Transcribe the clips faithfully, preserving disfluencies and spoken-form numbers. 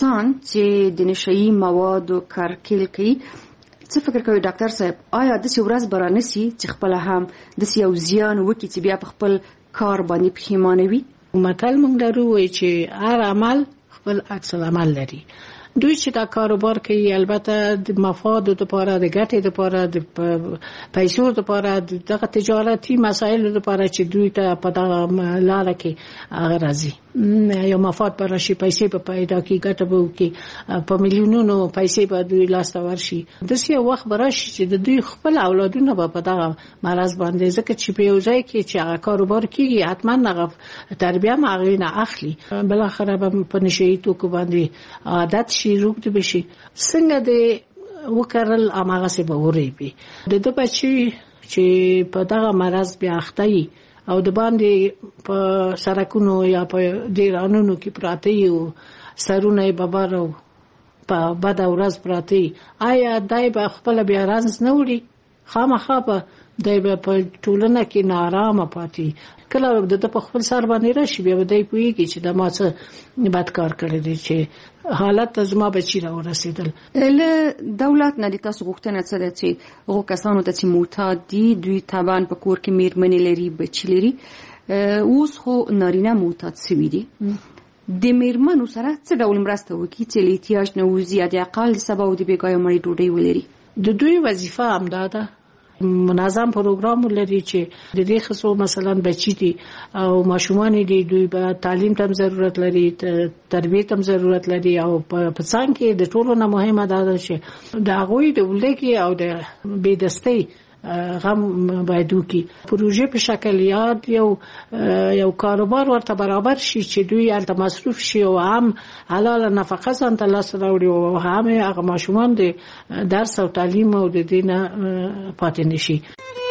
کسان چې د نشئی موادو کارکیل کوي، څه فکر کوي ډاکټر صاحب، آیا داسې ورځ به رانسي چې خپله هم داسې یو زیان وکړي چې بیا په خپل کار باندې پښیمانه وي؟ متل موږ لرو وایي چې هر عمل خپل عکس العمل لري. دوی چې دا کاروبار کوي البته د مفاد لپاره، د ګټې لپاره، د پیسو لپاره، دغه تجارتي مسایل لپاره چې دوی ته په دغه لاره کې هغه راځي یو مفاد پر راشي، پیسې په پیدا کې ګټه به وکړي، په میلیونونو پیسې به دوی لاسته ورشي. داسې یو وخت به راشي چې د دوی خپل اولادونه به په دغه مرض باندې، ځکه چې په یو ځای کې چې هغه کاروبار کېږي حتما هغه تربیه هم هغوی نه اخلي، بالاخره به په نشهیي توکو باندې عادت شي، روږد بشي. څنګه د وکرل هماغسې به وریبي. د ده بچي چې په دغه مرض بیا اخته وي او د باندې په سړکونو یا په دیرانونو کې پراته یو سرونه یې ببر او په بده ورځ پراته وي، آیا دی به خپله بیا رنځ نه وړي؟ خامخا به دی به په ټولنه کې ناارامه پاتې. کله د ده په خپل سر باندې راشي بیا به دی پوهېږي چې د ما څه بد کار کړی دی چې حالت ته زما بچي راورسېدل. له دولت نه د تاسو غوښتنه څه ده چې هغو کسانو ته چې معتاد دي، دوی طبعا په کور کې میرمنې لري، بچي لري، اوس خو نارینه معتاد سوي دي، د میرمنو سره څه ډول مرسته وکړي چې له احتیاج نه ووځي یا د اقل د سبا او د بېګایه مړۍ ډوډۍ ولري؟ د دوی وظیفه همدا ده، منظم پروګرام لري چې د دې خصو مثلا بچی دي او ماشومان دي، دوی به تعلیم ته ضرورت لري، تربیه ته ضرورت لري، او په څنګ کې د ټولو نه مهمه ده چې د هغوی د ولګي او د بېدستۍ غم باید وکړي. پروژې په شکل یاد یو یو کاروبار ورته برابر شي چې دوی هلته مصروف شي او هم حلاله نفقه ځان ته لاسته راوړي او هم هغه ماشومان د درس او تعلیم او د دې نه پاتې نه شي.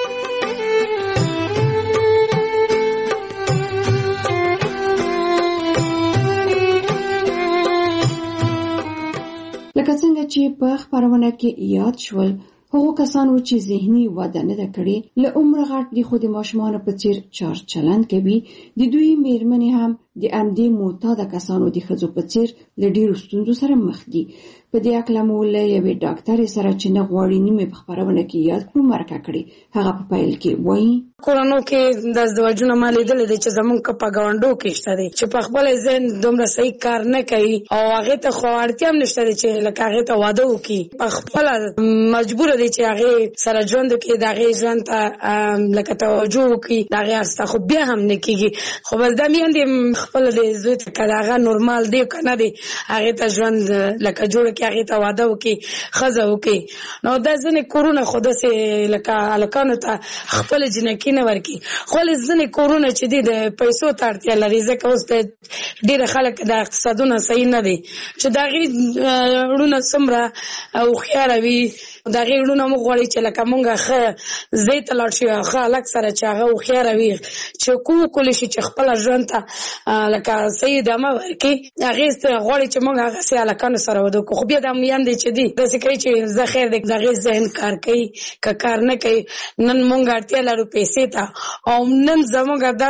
لکه څنګه چې په خپرونه کې یاد شول، هغو کسانو چې ذهني وده نه ده کړې له عمره غټ دي خو د ماشومانو په څیر چار چلند کوي، د دوی میرمنې هم د همدې معتاده کسانو د ښځو په څیر له ډېرو ستونزو سره مخ دي. په دې هکله مو له یوې ډاکټرې سره چې نه غواړي نیمې په خپرونه کې یاد کړو مرکه کړې. هغه په پیل کې وایي کورونو کې د ازدواجونه ما لیدلې دي چې زمونږ په ګاونډو کې شته دي چې په خپل ذهن دومره صحیح کار نه کوي او هغې ته خو اړتیا هم نشته دی چې لکه هغې ته واده وکړي، په خپله مجبوره دی چې هغې سره ژوند وکړي، د هغې ژوند ته لکه توجه وکړي، د هغې هر څه، خو بیا هم نه کېږي. خو بس دا میندې خپله د زوی ته که د هغه نورمال دی که نه دی هغې ته ژوند لکه جوړه کړي، هغې ته واده وکړي، ښځه وکړي. نو دا ځینې کورونه خو داسې لکه هلکانو ته خپله جنکي نه ورکړي، خو ځینې کورونه چې دي د پیسو ته اړتیا لري، ځکه اوس د ډېره خلک د اقتصادونه صحیح نه دی چې د هغې وروڼه څومره هوښیاره وي، د هغې وروڼه موږ غواړي چې لکه مونږ ښه ځای ته لاړ شو، ښه هلک سره چې هغه هوښیاره وي چې کوم کولی شي چې خپله ژوند ته لکه صحیح ادامه ورکړي، هغې غواړي چې مونږ هغسې هلکانو سره واده وکړو. خو بیا دا میندې چې دي داسې کوي چې زه خیر دی، د هغې ذهن کار کوي که کار نه کوي، نن مونږ اړتیا لرو پیسې ته او نن زمونږ دا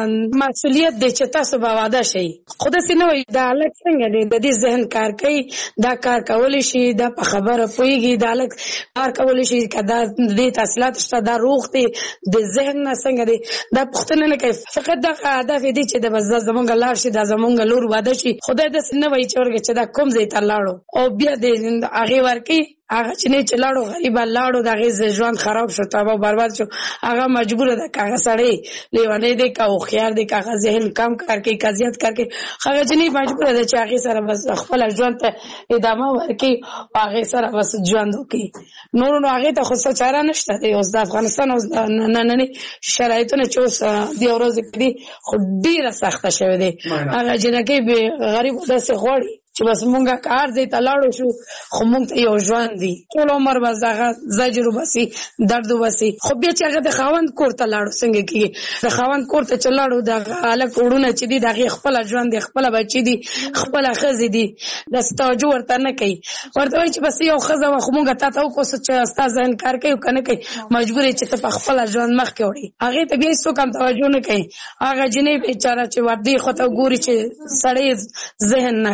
مسؤلیت دی چې تاسو به واده شئ. خو داسې نه وایي دا هلک څنګه دی، د دې ذهن کار کوي، دا کار کولی شي، دا په خبره پوهېږي، دا هلک کار کولی شي، که دا دې تحصیلات شته، دا روغ دی، د ذهن نه څنګه دی، دا پوښتنه نه کوي. فقط دغه هدف یې دی چې د بس دا زمونږ لاړ شي، دا زمونږ لور واده شي. خدای داسې نه وایي چې ورګه چې دا کوم ځای ته لاړو او بیا د هغې ورکوي، هغه چې نه چې لاړو غریبه لاړو، د هغې ژوند خراب شو، تباه برباد شو، هغه مجبوره ده که هغه سړی لیونی دی که هوښیار دی که هغه ذهن کم کار کوي که زیات کار کوي، هغه جنۍ مجبوره ده چې هغې سره بس خپله ژوند ته ادامه ورکړي او هغې سره بس ژوند وکړي. نورو نو هغې ته خو څه چاره نشته دی. اوس د افغانستان اوس ننني شرایطونه چې اوس دې ورځو کې دي خو ډېره سخته شوې دی. هغه جنکۍ غریب داسې غواړي چې بس مونږه کار ځای ته لاړو شو، خو مونږ ته یو ژوند دی، ټول عمر بس هغه زجر وبسي، درد وبسي. خو بیا چې هغه د خاوند کور ته لاړو څنګه کېږي؟ د خاوند کور ته چې لاړو د هلک وروڼه چې دي د هغې خپله ژوند دی، خپله بچي دي، خپله ښځې دي، داسې توجه ورته نه کوي، ورته وایي چې بس یو ښځه وه خو مونږ تا ته وکړو چې ستا ذهن کار کوي که نه کوي، مجبور یې چې ته په خپله ژوند مخکې وړې. هغې ته بیا هېڅوک هم توجه نه کوي. هغه جنۍ بېچاره چې وردې خواته ګوري چې سړی ذهن نه ضعیف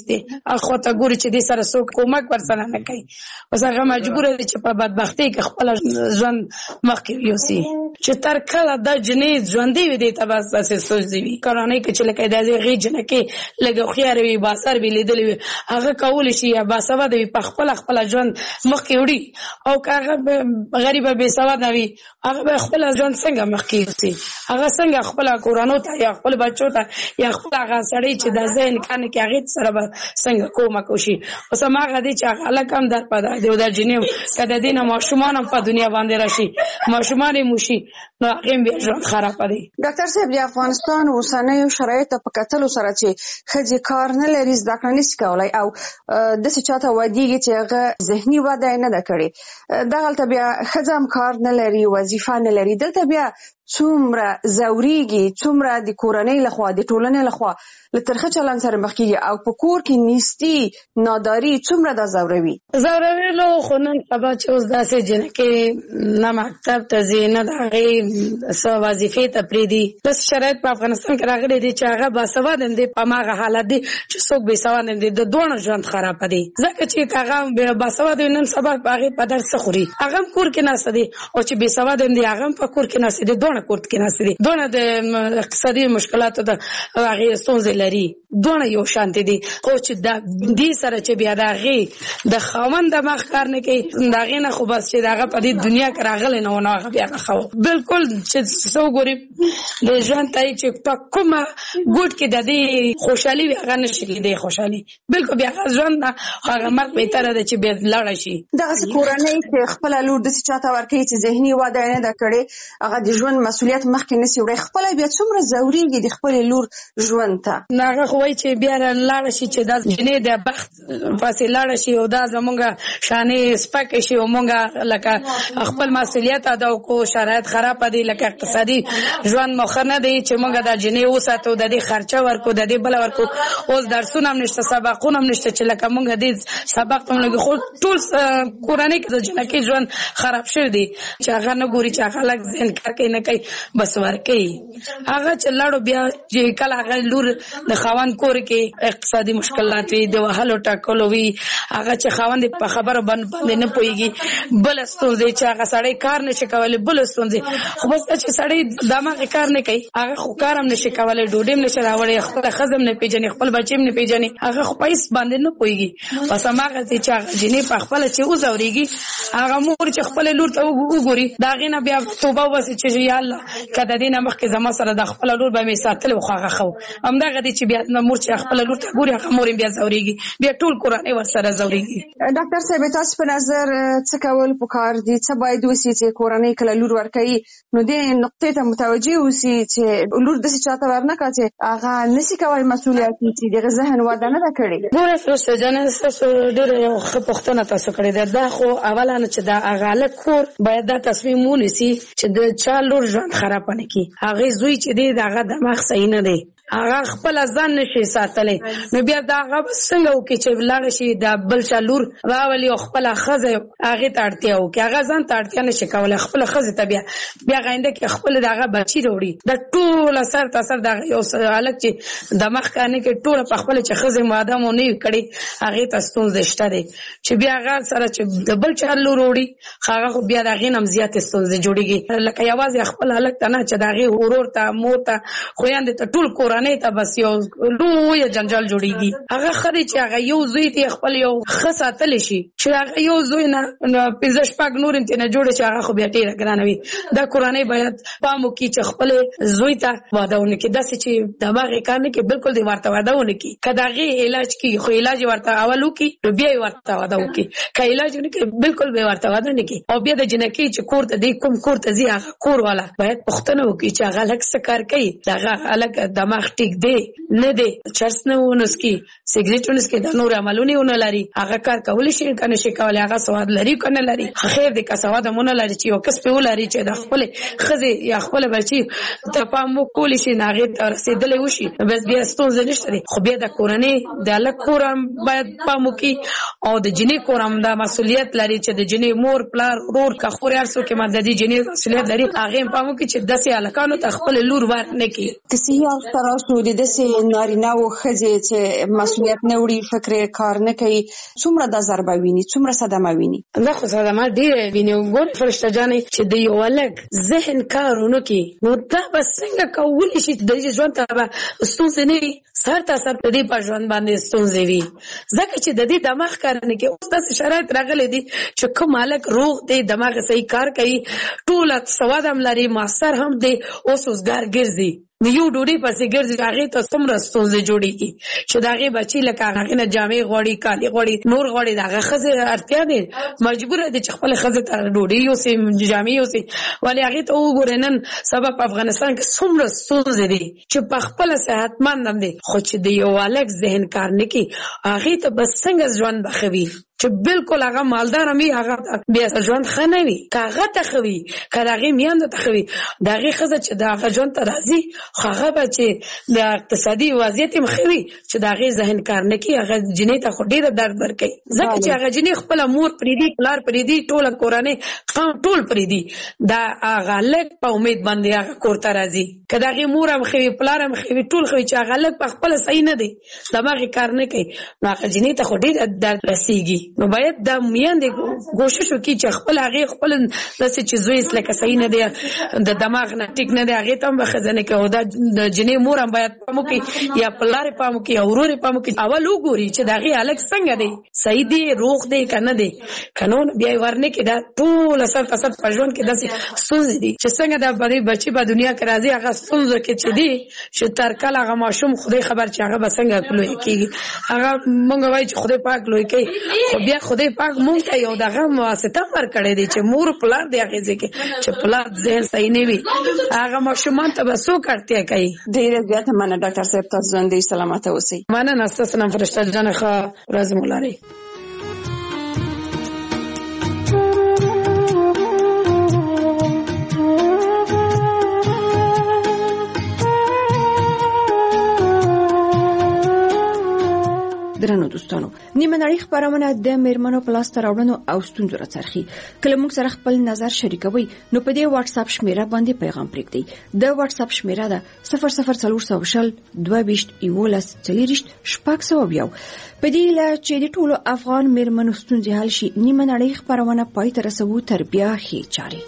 دی اخو ته ګوري چې دې سره څوک کومک ورسره نه کوي اوس هغه مجبور دی چې په بدبختۍ کې خپل ژوند مخکې یوسي چې تر کله د جنې ژوندې وي دې ته بس داسې سوچ دی وي کورنۍ کې چې لکه د هغې جنه کې لږ هوښیار وي باثر وي لیدلی وي هغه کولی شي یا باسواده وي په خپله خپله ژوند مخکې وړي او که هغه غریبه بېسواده وي هغه به خپله ژوند څنګه مخکې یوسي هغه څنګه خپله کورانو ته یا خپل بچو ته یا خپل هغه سړی چې د ذهن کار نه کوي هغې سره به څنګه کومک وشي اوس هماغه دی چې هغه هلک هم در په دی او د جنې که د دې نه ماشومان هم په دنیا باندې راشي ماشومان یې موشي نو هغې هم بیا ژوند خرابه دی. ډاکټر صاحب د افغانستان اوسنیو شرایطو په کتلو سره چې ښځې کار نه لري زده کړه نشي کولی او داسې چاته ودیږي چې هغه ذهني وده یې نه ده کړې دغلته بیا ښځه هم کار نه لري وظیفه نه لري دلته بیا څومره ځورېږي څومره د کورنۍ لخوا د ټولنې لخوا له ترخه چلند سره مخ کېږي او په کور کې نیستي ناداري څومره دا ځوروي ځوروي خو نن سبا چې اوس داسې جنکې نه مکتب ته ځي نه د هغې څه وظیفې ته پرېږدي داسې شرایط په افغانستان کې راغلی دی چې هغه باسواده هم دی په هماغه حالت دی چې څوک بېسواده هم دی د دواړو ژوند خرابه دی ځکه چې هغه باسواده وي نن سبا په هغې په درس څه خوري هغه هم کور کې ناسته دی او چې بېسواده هم دی هغه هم په کور کې ناسته دی دواړه کور کې ناسته دي دواړه د اقتصادي مشکلاتو د هغې ستونزې لري دواړه یو شانتې دي خو چې د دې سره چې بیا د هغې د خاوند دماغ کار نه کوي د هغې نه خو بس چې د هغه په دې دنیا کې راغلی نه و نو هغه بیا هغه ښه بلکل چې څه وګوري د ژوند ته چې په کومه ګوټ کې د دې خوشحالي وي هغه نه شي لیدی خوشحالي بلکل بیا هغه ژوند نه هغه مرګ بهتره ده چې بیا لاړه شي دغسې کورنۍ چې خپله لور داسې چاته ورکوي چې ذهني وده یې نه ده کړې هغه د ژوند مسؤلیت مخکې نسي وړی خپله بیا څومره ځورېږي د خپلې لور ژوند ته نو هغه خو وایي چې بیا لاړه شي چې دا جنې د بخت پسې لاړه شي او دا زمونږ شانې سپکې شي او مونږ لکه خپل مسؤلیت ادا وکړو شرایط خرابه دي لکه اقتصادي ژوند مو ښه نه دی چې مونږ دا جنې وساتو د دې خرچه ورکړو د دې بله ورکړو اوس درسونه هم نشته سبقونه هم نشته چې لکه مونږ دې سبق ته هم لګي خو ټول کورنۍ کې د جنکۍ ژوند خراب شوی دی چې هغه نه ګوري چې هغه لږ ذهن کار کوي نه کوي بس ورکوي هغه چې لاړو بیا چې کله هغه لور د خاوند کور کې اقتصادي مشکلات وي د وهلو ټاکلو وي هغه چې خاوند په خبرو باندې نه پوهېږي بله ستونزې چې هغه سړی کار نشي کولی بله ستونزې خو بس چې سړی دماغ کار نه کوي هغه خو کار هم نشي کولی ډوډۍ هم نشي راوړی خپله ښځه هم نه پېژني خپل بچې هم نه پېژني هغه خو په هېڅ باندې نه پوهېږي بس هماغه دی چې هغه جنې په خپله چې وځورېږي هغه مور چې خپلې لور ته وګوري د هغې نه بیا توبه وباسي چې یا الله که د دې نه مخکې زما سره د خپله لور به مې ساتلې خو هغه ښه و همدغه دی چې بیا مور چې خپله لور ته ګوري هغه مور یې بیا ځورېږي بیا ټول کورنۍ ورسره ځورېږي. ډاکټر صاحب تاسو په نظر څه کول پکار دي څه باید وسي چې کورنۍ کله لور ورکوي نو دې نقطې ته متوجه اوسي چې لور داسې چاته ورنه کړه چې هغه نشي کولی مسؤلیت چې دغه ذهن وده نه ده کړې. ګوره فروسته جانه ستاسو ډېره یو ښه پوښتنه تاسو کړې ده دا خو اوله نه چې دا هغه هلک کور باید دا تصمیم ونیسي چې د چا لور ژوند خرابه نه کړي هغې زوی چې دی د هغه دماغ صحیح نه دی هغه خپله ځان نشي ساتلی نو بیا دا هغه به څنګه وکړي چې لاړه شي د بل چا لور راولي او خپله ښځه هغې ته اړتیا وکړي هغه ځان ته اړتیا نشي کولی خپله ښځې ته بیا بیا غینده کې خپل د هغه بچي راوړي دا ټوله سر ته سر د یو هلک چې دماغ کار نه کوي ټوله په خپله چې ښځې واده مو نه وي کړې هغې ته ستونزې شته دی چې بیا هغه سره چې د بل چا لور وړي هغه خو بیا د هغې نه هم زیاتې ستونزې جوړېږي لکه یوازې خپل هلک ته نه چې د هغې ورور ته مور ته خویندې ته ټول کورنۍ ته بس یو لویه جنجال جوړېږي هغه ښه دی چې هغه یو زوی ته خپل یو ښه ساتلی شي چې هغه یو زوی نه پنځه شپږ نور یې ترېنه جوړه چې هغه خو بیا ډېره ګرانه وي دا کورنۍ باید پام وکړي چې خپل زوی ته واده ونه کړي داسې چې دماغ یې کار نه کوي بلکل دې ورته واده ونه کړي که د هغې علاج کېږي خو علاج یې ورته اول وکړي نو بیا یې ورته واده وکړي که علاج ونه کړي بلکل به یې ورته واده نه کړي او بیا د جنکۍ چې کور ته دی کوم کور ته ځي هغه کور والا باید پوښتنه وکړي چې هغه هلک څه کار کوي د هغه هلک دماغ ټیک دی نه دی چرس نه ونسکي سګریټ ونسکي دا نور عملونه ونه لري هغه کار کولی شي که نه شي کولی هغه سواد لري که نه لري خیر دی که سواد هم ونه لري چې یو کس پې ولري چې د خپلې ښځې یا خپله بچي ته پام وکولی شي نو هغې ته رسېدلی وشي بس بیا ستونزه نشته دی خو بیا د کورنۍ د هلک کور هم باید پام وکړي او د جنۍ کور هم دا مسؤلیت لري چې د جنۍ مور پلار ورور که خور هر څوک یې د دې جنۍ مسؤلیت لري هغې هم پام وکړي چې داسې هلکانو ته خپلې لور ور نه کړي که صحي او تاسو د داسې نارینه او ښځې چې مسؤلیت نه وړي، فکر کار نه کوي، څومره دا ضربه ویني، څومره صدمه ویني؟ دا خو صدمه ډېره ویني. ګورې فرشته جانې چې د یو هلک ذهن کار ونه کړي نو دا به څنګه کولی شي د دې ژوند ته به ستونزې نه وي، سر ته سر په دې په ژوند باندې ستونزې وي، ځکه چې د دې دماغ کار نه کوي. اوس داسې شرایط راغلي دي چې کوم هلک روغ دی، دماغ صحیح کار کوي، ټوله سواد هم لري، ماستر هم دی، اوس اوسګار ګرځي، د یو ډوډۍ پسې ګرځي، هغې ته څومره ستونزې جوړېږي چې د هغې بچي لکه هغې نه جامې غواړي، کالي غواړي، نور غواړي، د هغه ښځې اړتیا دی، مجبوره دی چې خپلې ښځې ته ډوډۍ یوسي، جامې یوسي. ولې هغې ته وګورئ نن سبا په افغانستان کې څومره ستونزې دي چې په خپله صحتمند هم دی، خو چې د یو هلک ذهن کار نه کوي هغې ته به څنګه ژوند به ښه وي چې بالکل هغه مالدار هم وي، هغه بیا ژوند ښه نه وي. که هغه ته ښه وي، که د هغې میندو ته ښه وي، د هغې ښځه چې د هغه ژوند ته راځي خو هغه به چې د اقتصادي وضعیت هم ښه وي چې د هغې ذهن کار نه کوي، هغه جنۍ ته خو ډېره درد ورکوي، ځکه چې هغه جنۍ خپله مور پرېږدي، پلار پرېږدي، ټوله کورنۍ قوم ټول پرېږدي، دا هغه هلک په امید باندې هغه کور ته راځي. که د هغې مور هم ښه وي، پلار هم ښه وي، ټول ښه وي، چې هغه هلک په خپله صحیح نه دی، دماغ یې کار نه کوي، نو هغه جنۍ ته خو ډېره درد رسېږي. نو باید د میندې کوشش وکړي چې خپل هغې خپل داسې چې زوی لکه صحیح نه دی، د دماغ نه ټیک نه دی، هغې ته هم به ښځه نه کوي، او دا د جنۍ مور هم باید پام وکړي، یا پلار یې پام وکړي، یا ورور یې پام وکړي، اول وګوري چې د هغې هلک څنګه دی، صحیح دی، روغ دی که نه دی، که نه بیا یې ورنه کړي. دا ټوله سر په سر په ژوند کې داسې ستونزې دي چې څنګه د بچي په دنیا کې راځي، هغه ستونزو کې چې دی چې تر کله هغه ماشوم خدای خبر چې هغه به څنګه لوی کېږي. هغه مونږ وایو چې خدای پاک لوی کوي، خو بیا خدای پاک مونږ ته یو دغه واسطه ورکړی دی چې مور پلار دی هغې ځای کې چې پلار ذهن صحیح نه وي، هغه ماشومان ته به څوک اړتیا کوي. ډېره زیاته مننه ډاکټر صاحب، تاسو ژوندۍ سلامته اوسئ. مننه، ستاسو نام فرشته جانه، ښه ورځ مو لرئ. درنو دوستانو، نیمه نړۍ خپرونه د میرمنو په لاسته راوړنو او ستونزو راڅرخي. کله موږ سره خپل نظر شریکوي نو په دې واتس اپ شمیره باندې پیغام پرېږدئ. د واتس اپ شمیره ده صفر صفر څلور سوه شل دوه ویشت یولس څلېرویشت شپږ سوه یو. په دې هیله چې د ټولو افغان میرمنو ستونزې حل شي، نیمه نړۍ خپرونه پای ته رسوو تر بیا ښې چارې.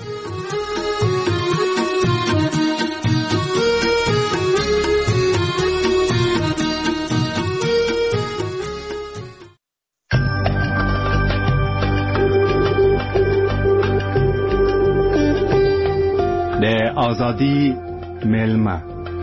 د آزادی میلمه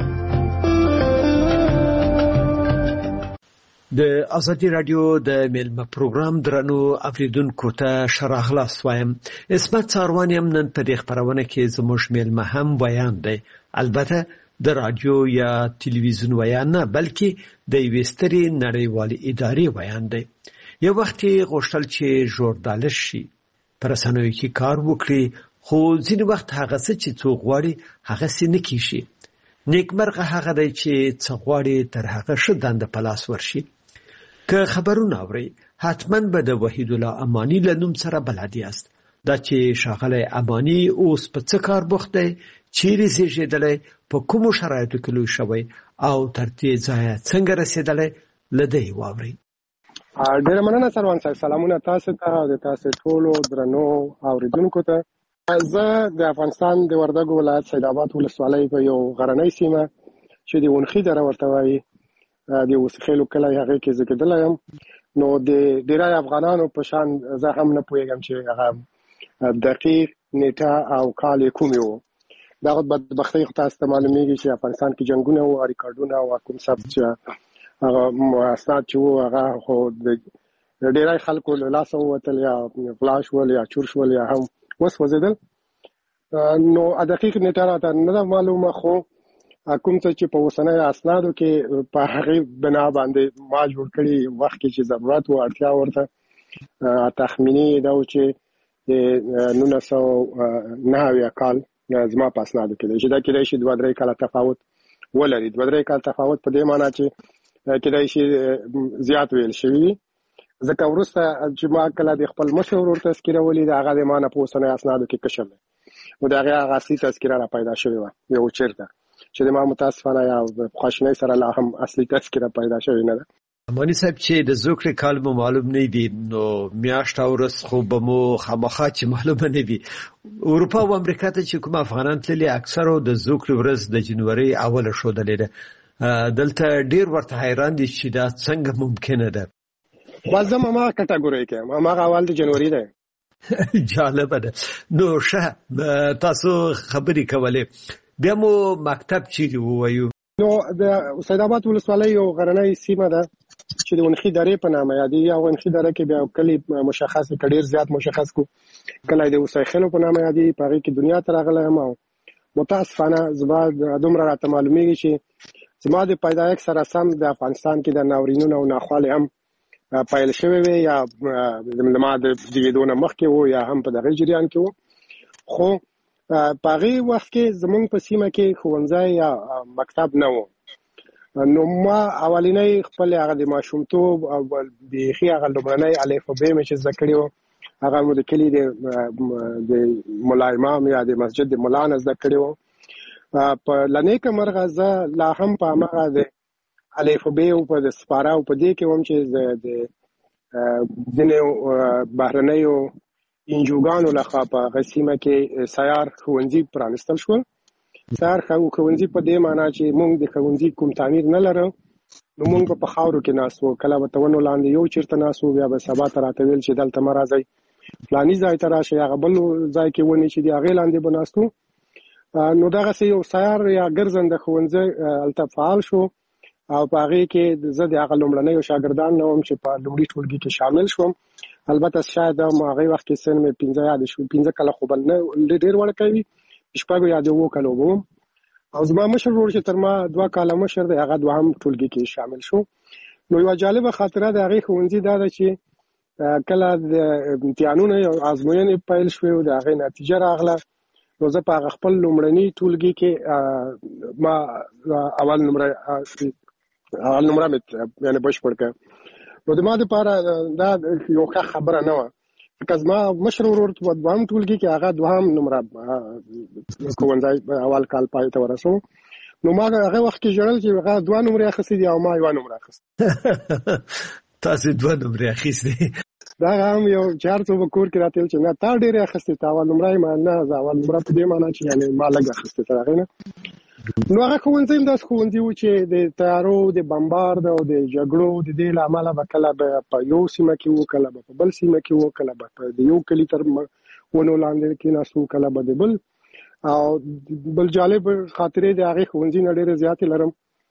د آزادی رادیو د میلمه پروګرام درنو اوریدونکو ته شراغلاس وایم. اسمت څاروانیم نن په دې خبرونه کې زموږ میلمه هم ویان دی، البته د رادیو یا تلویزیون ویان نه، بلکې د یوې سترې نړیوالې ادارې ویان دی. یو وخت یې غوښتل چې ژورنالیست شي، په رسنیو کې کار وکړي، خو ځینې وخت هغه څه چې څوک غواړي هغه څه نه کیږي. نیکمرغه هغه دی چې څه غواړي تر هغه ښه دنده په لاس ورشي. که خبرونه اورئ حتما به د وحید الله امانی له نوم سره بلد یاست. دا چې ښاغلی امانی اوس په څه کار بوخت دی، چیرې زیږېدلی، په کومو شرایطو کې لوی شوی او تر دې ځایه څنګه رسېدلی، له ده یې واورئ. ډېره مننه سروان صاحب، سلامونه تاسو ته او د تاسو ټولو درنو اوریدونکو ته. زه د افغانستان د وردګو ولایت سید آباد ولسوالۍ په یو غرنۍ سیمه چې د ونخي دره ورته وایي د وسخیلو کلی هغې کې زیږېدلی یم. نو د ډېری افغانانو په شان زه هم نه پوهېږم چې هغه دقیق نیټه او کال یې کومې و. دغه بدبختۍ خو تاسو ته معلومېږي چې افغانستان کې جنګونه وو، ریکارډونه او کوم ثبت چې هغه اسناد چې وو هغه خو د ډېری خلکو له لاسه ووتل، یا غلا شول، یا چور شول، یا هم وسوځېدل. نو دقیق نیټه راته نه ده معلومه، خو کوم څه چې په اوسنیو اسنادو کې په هغې بنا باندې ما جوړ کړي، وخت کې چې ضرورت و، اړتیا ورته، تخمیني دا و چې د نولس سوه نهه اویا کال زما په اسنادو کې دی چې دا کېدای شي دوه درې کاله تفاوت ولري. دوه درې کاله تفاوت په دې معنا چې کېدای شي زیات ویل شوي وي، ځکه وروسته چې ما کله د خپل مشر ورور تذکیره ولیده هغه د ما نه په اوسنیو اسنادو کې کشف دی، نو د هغې هغه اصلي تذکیره را پیدا شوې وه یو چېرته چې د ما متاسفانه یا خواشینۍ سره لا هم اصلي تذکره پیدا شوې نه ده. امانی صاحب چې د زوکړې کال مو معلوم نه دي نو میاشت او ورځ خو به مو خامخا چې معلومه نه وي. اروپا او امریکا ته چې کوم افغانان تللي اکثره د زوکړې ورځ د جنوري اوله ښودلې ده. دلته ډیر ورته حیران دي چې دا څنګه ممکنه ده. بازم ما کټګوري کې ما اول د جنوري ده. جالب ده. نو شه تاسو خبرې کولې بیا مو مکتب چیرې ووایو؟ نو د سید آباد ولسوالۍ یو غرنۍ سیمه ده چې د ونخي درې په نامه یادېږي. او ونخي دره کې بیا کلی مشخص ډېر زیات مشخص کو کلی د وسایخلو په نامه یادېږي. په هغې کې دنیا ته راغلی یم او متاسفانه زما دومره راته معلومیږي چې زما د پیدایښت سره سم د افغانستان کې د ناورینونو او ناخوالې هم پیل شوی وي یا ما د زیږېدو نه مخکې وو یا هم په دغه جریان کې وو. خو په هغې وخت کې زمونږ په سیمه کې ښوونځی یا مکتب نه وو. نو ما اولینی خپل هغه د ماشومتوب او بیخي هغه لومړنی الف او ب مې چې زده کړی وو هغه مو د کلي د ملا امام یا د مسجد د ملا نه زده کړی وو. په لنیکه مرغه زه لا هم په هماغه د الف او ب او په د سپاره او په دې کې وم چې د ځینې بهرنیو انجوګانو لخوا په هغه سیمه کې سیار ښوونځي پرانستل شول. سیار ښوونځي په دې معنا چې موږ د ښوونځي کوم تعمیر نه لرو نو موږ په خاورو کې ناست وو. کله به ونو لاندې یو چېرته ناست وو بیا به سبا ته راته ویل چې دلته مه راځئ فلاني ځای ته راشئ هغه بل ځای کې ونې چې د هغې لاندې به ناست وو. نو دغسې یو سیار یا ګرځنده ښوونځی هلته فعال شو او په هغې کې زه د هغه لومړنیو شاګردان نه وم چې په لومړي ټولګي کې شامل شوم. البته شاید ما هغې وخت کې سن مې پنځه یاد شو پنځه کاله خو بل نه ډېر وړکی وي شپږو یا د اوو کالو به وم. او زما مشر ورور چې تر ما دوه کاله مشر دی هغه دوهم ټولګي کې شامل شو. نو یوه جالبه خاطره د هغې ښوونځي دا ده چې کله د امتحانونه یا ازموینې پیل شوې او د هغې نتیجه راغله نو زه په هغه خپل لومړني ټولګي کې ما اول نمره اول نمره مې یعنې بشپړ کړه. نو د ما دپاره دا یو ښه خبره نه وه ځکه زما مشر ورور په دوهم ټولګي کې هغه دوهم نمره ښوونځی اول کال پای ته ورسوم. نو ما هغه وخت کې ژړل چې هغه دوه نمرې اخیستې دي او ما یوه نمره اخیستې. تاسې دوه نمرې اخیستې؟ دا هم یو چې هر څو به کور کې راته ویل چې نه تا ډېرې اخیستې ته اول نمره یې نه زه اول نمره په دې معنا چې یعنې ما لږ اخیستې تر هغې نه. نو هغه ښوونځی هم داسې ښوونځي و چې د تیارو د بمبارد او د جګړو د دې له امله به کله به په یو سیمه کې وو کله به په بل سیمه کې وو کله به په د یو کلي تر ونو لاندې کېناستو کله به د بل. او بل جالب خاطرې د هغې ښوونځي نه ډېرې زیاتې لرم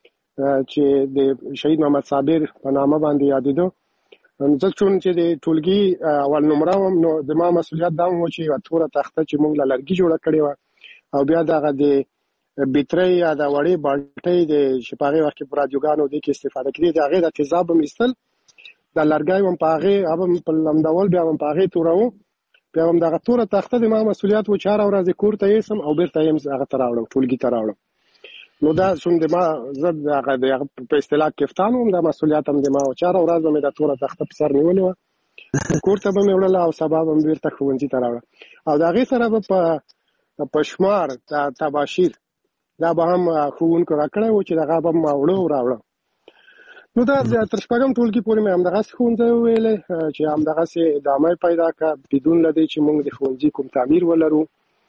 چې د شهید محمد صابر په نامه باندې یادېده. زه چون چې د ټولګي اول نمره وم نو زما مسؤلیت دا و چې یوه توره تخته چې موږ له لرګي جوړه کړې وه او بیا دغه د بیترۍ یا د وړې بالټۍ د چې په هغې وخت کې په رادیوګانو دې کې استفاده کېدې د هغې د تیزاب هم ایستل د لرګی هم په هغې هغه هم په لمدول بیا هم په هغې توروو بیا هم دغه توره تخته د ما مسؤلیت و چې هره ورځ کور ته یوسم او بېرته یې هغه ته راوړم ټولګي ته راوړم. نو دا چون د ما زه د هغه په اصطلاح کفتان وم دا مسؤلیت هم د ما و چې هره ورځ به مې دا توره تخته په سر نیولې وه کور ته به مې وړله او سبا به مې بېرته ښوونځي ته راوړه. او د هغې سره به په شمار تباشیر دا به هم ښوونکو راکړی و چې دغه به ما وړه او راوړه. نو دا تر شپږم ټولګي پورې مې همدغسې ښوونځی وویلی چې همدغسې ادامه یې پیدا کړه بدون له دې چې موږ د ښوونځي کوم تعمیر ولرو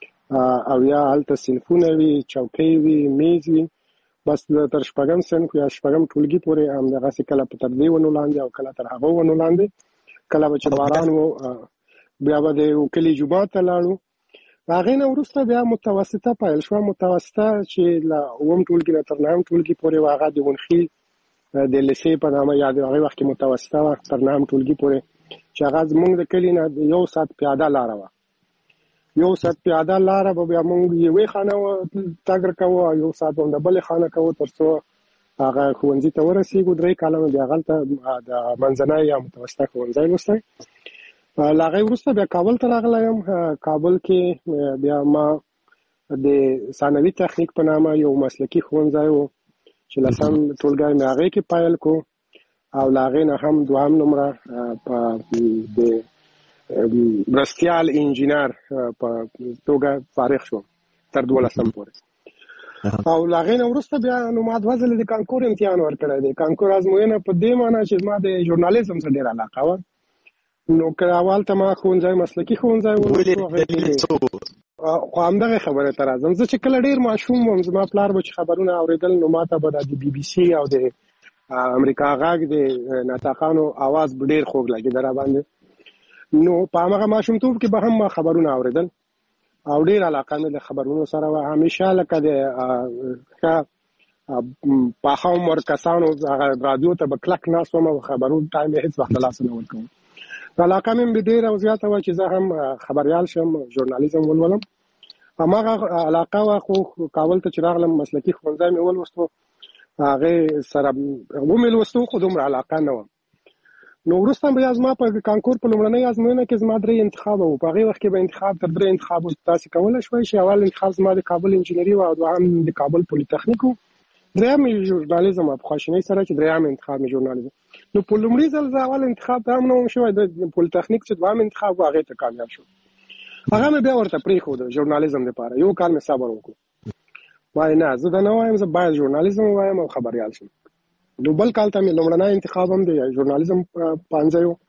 او یا هلته صنفونه وي چوکۍ وي میز وي. بس تر شپږم صنف یا شپږم ټولګي پورې همدغسې کله په تر دې ونو لاندې او کله تر هغو ونو لاندې کله به چې باران و بیا به د کلي جومات ته لاړو. هغې نه وروسته بیا متوسطه پیل شوه. متوسطه چې له اووم ټولګي نه تر نهم ټولګي پورې وه هغه د ونخي د لیسې په نامه یا د هغې وخت کې متوسطه وه تر نهم ټولګي پورې چې هغه زموږ د کلي نه یو ساعت پیاده لاره وه. یو ساعت پیاده لاره به بیا موږ یوې خانه تګ کوو او یو ساعت به هم د بلې خانه کوو تر څو هغه ښوونځي ته ورسېږو. درې کاله مې بیا هغلته د منځنی یا متوسطه ښوونځی لوستی. له هغې وروسته بیا کابل ته راغلی یم. کابل کې بیا ما د ثانوي تخنیک په نامه یو مسلکي ښوونځی و چې لسم ټولګی مې هغې کې پیل کو او له هغې نه هم دوهم نمره په د مرستیال انجینر په توګه فارغ شوم تر دولسم پورې. او لاغې نه وروسته بیا نو ما د وزل د کانکور امتحان ورکړی دی. کانکور ازموینه په دې معنی چې ما د ژورنالیزم سره ډېره علاقه وه. نو که اول ته ما ښوونځی مسلکي ښوونځی و، خو همدغه خبرې ته راځم. زه چې کله ډېر ماشوم وم زما پلار به چې خبرونه اورېدل نو ما ته به د بي بي سي او د امریکا غږ د ناطقانو اواز به ډېر خوږ لګېده را باندې. نو په همغه ماشومتوب کې به هم ما خبرونه اورېدل او ډېر علاقه مې د خبرونو سره وه. همیشه لکه د ښه پاخه عمر کسانو هغه رادیو ته به کلک ناست وم او خبرونو ټایم یې هېڅ وخت له لاسه نه ورکوم. علاقه مې ډېره او زیاته وه چې زه هم خبریال شم، ژورنالیزم ولولم. هماغه علاقه وه، خو کابل ته چې راغلم مسلکي ښوونځی مې ولوستو، هغې سره ومې لوستو خو دومره علاقه نه وه. نو وروسته بیا زما په کانکور په لومړنۍ ازموینه کې زما درې انتخاب وو. په هغې وخت کې به انتخاب تر درې انتخاب تاسې کولی شوی چې اول انتخاب زما د کابل انجینري و او دوهم د کابل پولیتخنیک و، درېیم یې ژورنالیزم و په خواشینۍ سره چې درېیم انتخاب مې ژورنالیزم. نو په لومړي ځل زه اول انتخاب ته هم نه وم شوی، د پولیتخنیک چې دوهم انتخاب و هغې ته کامیاب شوم. هغه مې بیا ورته پرېښود ژورنالیزم دپاره. یو کال مې صبر وکړو، وایي نه زه دا نه وایم، زه باید ژورنالیزم ووایم او خبریال شم. نو بل کال ته مې لومړنی انتخاب هم د ژورنالیزم پانځی و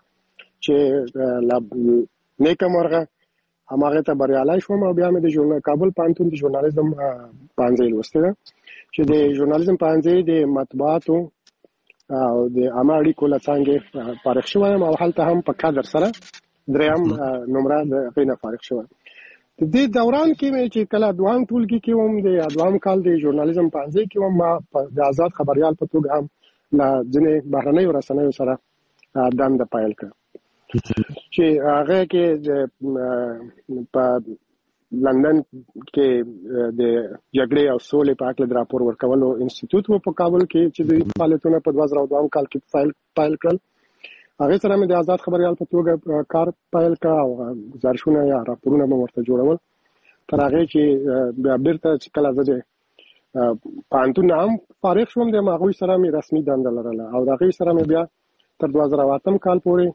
چې نیکه مرغه هماغې ته بریالی شوم او بیا مې د کابل پوهنتون د ژورنالیزم پانځی لوستې ده چې د ژورنالیزم پانځی د مطبوعاتو او د عامه اړیکو له څانګې فارغ شوی یم او هلته هم په کادر سره درېیم نمره د هغې نه فارغ شوی. د دې دوران کې مې چې کله دوهم ټولګي کې وم، د دوهم کال د ژورنالیزم پانځی کې وم، ما د آزاد خبریال په توګه هم له ځینې بهرنیو رسنیو سره دنده پیل کړه چې هغه کې په لندن کې د جګړې او سولې په اړه د راپور ورکولو انسټیټیوټ و په کابل کې چې د فعالیتونو په دوه زره دوه کال کې فایل پیل کړل. هغې سره مې د آزاد خبریال په توګه کار پیل کړ او ګزارشونه یا راپورونه مې ورته جوړول تر هغې چې بیا بېرته چې کله زه د پوهنتون نه هم فارغ شوم د هغوی سره مې رسمي دنده لرله او د هغې سره مې بیا تر دوه زره اتم کال پورې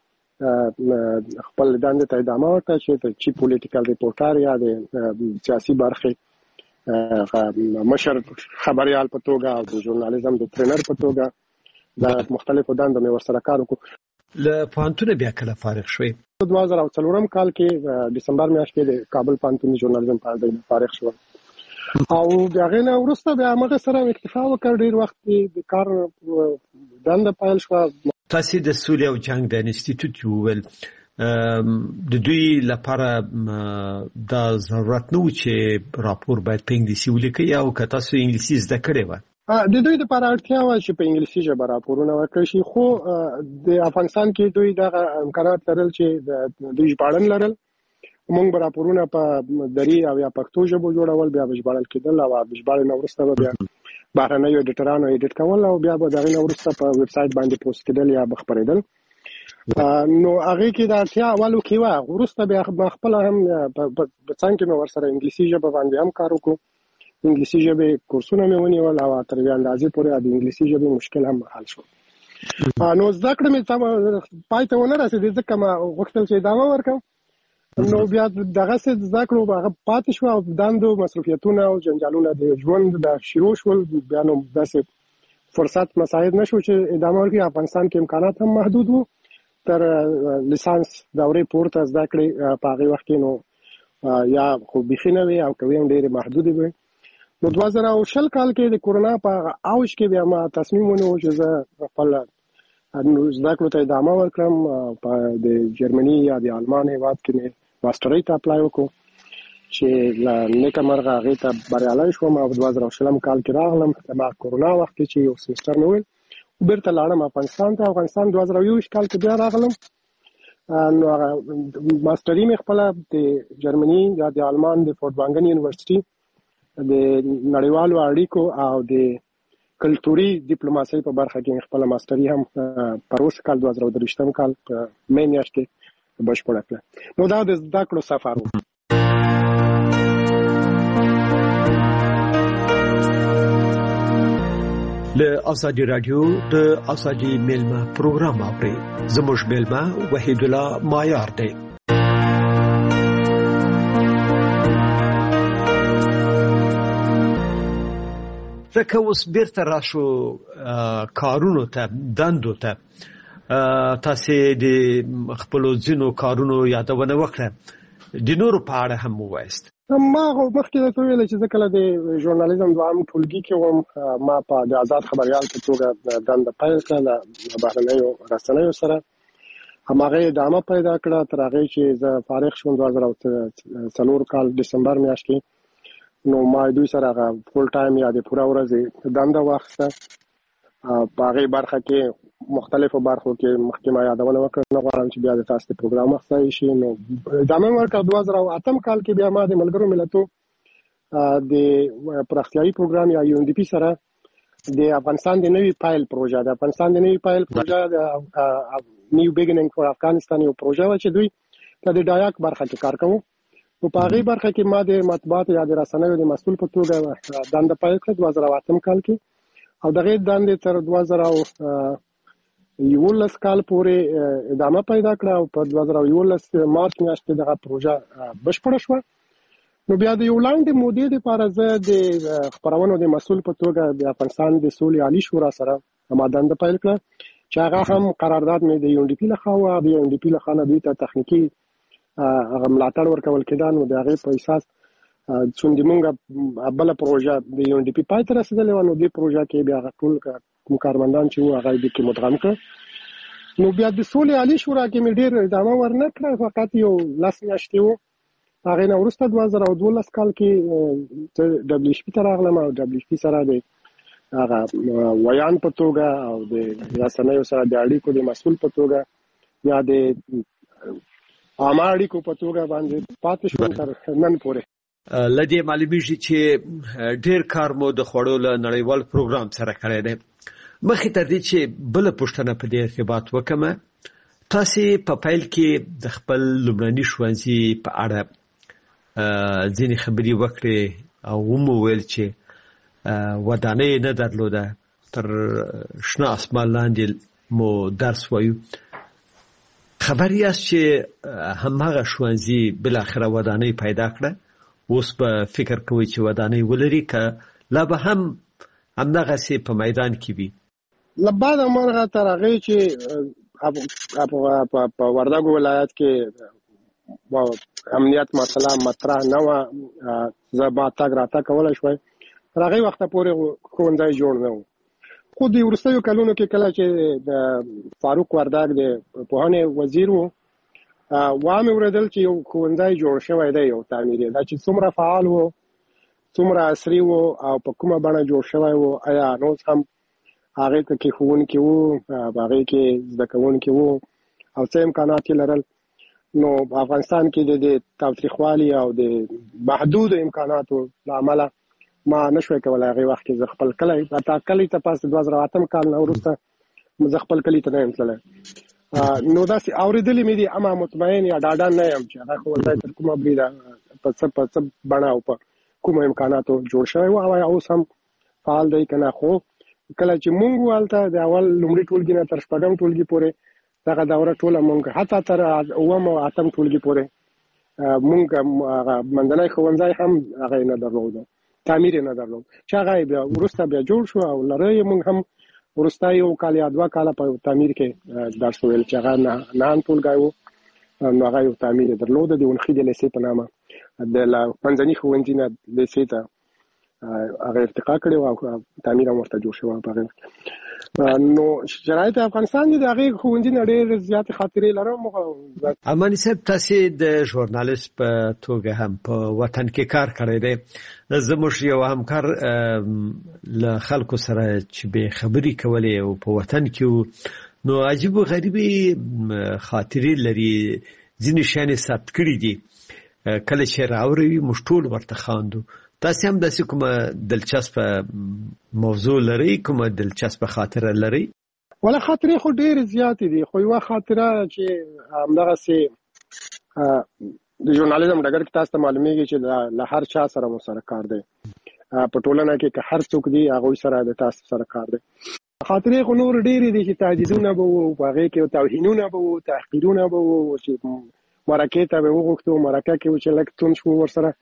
خپل دندې ته ادامه ورکړه چې د چیف پولیټیکل ریپورټر یا د سیاسي برخې مشر خبریال په توګه او د ژورنالیزم د ټرینر په توګه د مختلفو دندو مې ورسره کار وکړو. له پوهنتونه بیا کله فارغ شوې؟ دوه زره څلورم کال کې ډسمبر میاشت کې د کابل پوهنتون د ژورنالیزم په اړه فارغ شوم او د هغې نه وروسته بیا همغه سره اکتفا وکړ. ډېر وخت د کار دنده پیل شوه. تاسې د سولې او جنګ د انسټیټیوټ وویل د دوی لپاره دا ضرورت نه و چې راپور باید په انګلیسي ولیکئ او که تاسو انګلیسي زده کړې وه؟ د دوی لپاره اړتیا وه چې په انګلیسي ژبه راپورونه ورکړی شي، خو د افغانستان کې دوی دغه امکانات لرل چې دوی ژباړن لرل. موږ به راپورونه په دري او یا پښتو ژبو جوړول، بیا به ژباړل کېدل او د ژباړې نه وروسته به بیا بهرنیو ایډیټرانو ایډیټ کول او بیا به د هغې نه وروسته په ویب سایټ باندې پوسټ کېدل یا به خپرېدل. نو هغې کې د اړتیا اولو کې وه، وروسته بیا ما خپله هم په څنګ کې مې ورسره انګلیسي ژبه باندې هم کار وکړو. انګلیسي ژبې کورسونه مې ونیول او تر یوې اندازې پورې د انګلیسي ژبې مشکل هم حل شو. نو زده کړه مې پای ته ونه رسېدې ځکه ما غوښتل چې ادامه ورکړم. نو بیا دغسې زده کړو هغه پاتې شوه او دندو مصروفیتونه او جنجالونه د ژوند د شروع شول. بیا نو داسې فرصت مساعد نه شو چې ادامه ورکړي. افغانستان کې امکانات هم محدود وو. تر لیسانس دورې پورته زده کړې په هغې وخت کې نو یا خو بیخي نه وې او که وې هم ډېرې محدودې وې. نو دوه زره او شل کال کې د کورونا په اوج کې بیا ما تصمیم ونیو چې زه خپل زده کړو ته ادامه ورکړم. په د جرمني یا د آلمان هېواد کې مې ماسټرۍ ته اپلای وکړو چې نیکه مرغه هغې ته بریالی شوم او دوه زره او شلم کال کې راغلم. ما کورونا وخت کې چې یو سمستر مې ویل بیرته لاړم افغانستان ته. افغانستان دوه زره یو ویشت کال کې بیا راغلم. نو هغه ماسټري مې خپله د جرمني یا د آلمان د فورټوانګن یونیورسټي د نړیوالو اړیکو او د کلتوري ډیپلوماسۍ په برخه کې خپله ماسټري هم پروس کال دوه زره درویشتم کال په مې میاشت کې بشپړه کړه. نو دا د زده کړو سفر و. له ازادي رادیو د ازادي میلمه پروګرام اوري. زموږ میلمه وحید الله مایار دی. ځکه اوس بیرته راشو کارونو ته دندو ته تاسو د خپل ځینو کارونو یادونه وکړه د نورو په اړه هم وایست. ما مخکې ته ویل چې ځکه د ژورنالیزم دوام ټولګي کې وم ما په د آزاد خبريال په توګه دنده پیل کړه د بهرنیو رسنیو سره همغه ادامه پیدا کړه تر هغه چې زه فارغ شوم دوه زره او څلور کال دسمبر میاشت کې نو ما دوی سره فول ټایم یا د پوره ورځ دنده واخیسته په هغه برخه کې مختلفو برخو کې مخکمه یادونه وکړه نو غواړم چې بیا د تاسو د پروګرام مخصوصي شي نو ادامه ورکړه دوه زره او اتم کال کې بیا ما د ملګرو ملتونو د پراختیایي پروګرام یا یو ان ډي پی سره د افغانستان د نوي پایل پروژه د افغانستان د نوي پایل پروژه د نیو بیګینینګ فور افغانستان یو پروژه و چې دوی د ډایاک برخه کې کار کوي او په هغه برخه کې ما د مطبوعات یا د رسنیو د مسؤل په توګه دنده پیل کړه دوه زره اتم کال کې او دغه دندې تر دوه زره یولس کال پورې ادامه پیدا کړه او په دوه زره یولس مارچ میاشتې دغه پروژه بشپړه شوه. نو بیا د یو لاندې مودې لپاره زه د خبرونو د مسؤل په توګه د افغانستان د سولې عالی شورا سره ما دنده پیل کړه چې هغه هم قرارداد مې د یو ان ډي پی لخوا او د یو ان ډي پی لخوا نه دوی ته تخنیکی هغه ملاتړ ورکول کېده نو د هغې په اساس څومره موږ بل پروژه د یو ان ډي پی پای ته رسېدلې وه نو دې پروژه کې بیا ټول کوم کارمندان چې وو هغه دې کې مدغم کړ نو بیا د سولې عالی شورا کې مې ډېر ادامه ورنه کړه فقط یو لس میاشتې وو هغې نه وروسته دوه زره او دولس کال کې ډبلیو ایچ پي ته راغلم او ډبلیو ایچ پي سره د هغه ویان په توګه او د رسنیو سره د اړیکو د مسؤل په توګه یا د عامه اړیکو په توګه باندې پاتې شوم تر نن پورې. لدی معلومیږي چې ډیر کار مو د خوړو له نړیوال پروګرام سره کړی دی. مخکې تر دې چې بل پوښتنه په دې ارتباط وکړم تاسو په پیل کې د خپل لومړني ښوونځي په اړه ځینې خبرې وکړې او مو ویل چې ودانۍ نه درلوده تر شنه اسمان لاندې مو درس وایو. خبر یاست چې هماغه ښوونځي بل اخره ودانۍ پیدا کړه اوس په فکر کوي چې ودانۍ ولري که لا به هم همدغه سي په میدان کې وي. لبعد مرغه تر هغه چې په وردګو ولایت کې امنیت مسله مطرح نه و زما تاګ راته کولای شوی تر هغه وخت پورې ښوونځی جوړ نه و خو د وروستیو کلونو کې کله چې د فاروق وردګ د پوهنې وزیر و وامه ورېدل چې یو ښوونځی جوړ شوی دی یو تعمیري دا چې څومره فعال و څومره عصري و او په کومه بڼه جوړ شوی و آیا نو هم هغه کې ښوونکي وو هغه کې زده کوونکي وو او څه امکانات لرل نو افغانستان کې د تاوتریخوالي او د محدود امکاناتو لامل ما نشوي کولای هغه وخت کې خپل کلی اته کلی ته پاس دوه زره اتم کال نه وروسته مزه خپل کلی ته نه تلل نو دا سي اوریدلې مې دي اما مطمئن یا ډاډه نه یم چې هغه ولای تر کومه بریده په څه په څه بڼه او په کومه امکاناتو جوړ شوی او اوس هم فعال دی کنه خو کله چې مونږ والته د اول لومړي ټولګي نه تر شپږم ټولګي پورې دغه دوره ټوله مونږ حتی تر اوم او اتم ټولګي پورې مونږ منځنی ښوونځی هم هغه نه درلود تعمیر نه درلود چې هغه بیا وروسته بیا جوړ شو او لري مونږ هم وروسته یو کال یا دوه کاله په تعمیر کې درس ویل چې هغه نه نه ټولګی وو نو هغه یو تعمیر درلود د ونخې د لیسې په نامه د منځني ښوونځي نه لیسې ته هغه ارتقا کړی او تعمیر هم ورته جوړ شوی په نو شرایط افغانستان د هغه ښوونځي نه ډېر زیات خاطرې لرم. امانی صاحب تاسو د ژورنالیست په توګه هم په وطن کې کار کړی دی زموږ یو همکار له خلکو سره چې به خبرې کولې او په وطن کې نو عجیب او غریبي خاطرې لري ځینې شیان ثبت کړي دي کله چې راوړي موږ ټول ورته خواندو. تاسو هم داسې کومه دلچسپه موضوع لري کومه دلچسپه خاطره لري؟ ولا خاطرې خو ډېر زیات دي خو یو خاطره چې همدغه سي د ژورنالیزم ډګر کې تاسو ته معلومیږي چې له هر چا سره مو سره کار دی په ټولنه کې که هر څوک دی هغه سره د تاسو سره کار دی. خاطرې خو نور ډېر دي چې تهدیدونه به وو هغه کې توهینونه به وو تحقیرونه به وو چې مرکه ته به وغوښتو مرکه کې چې لکه تون شو ورسره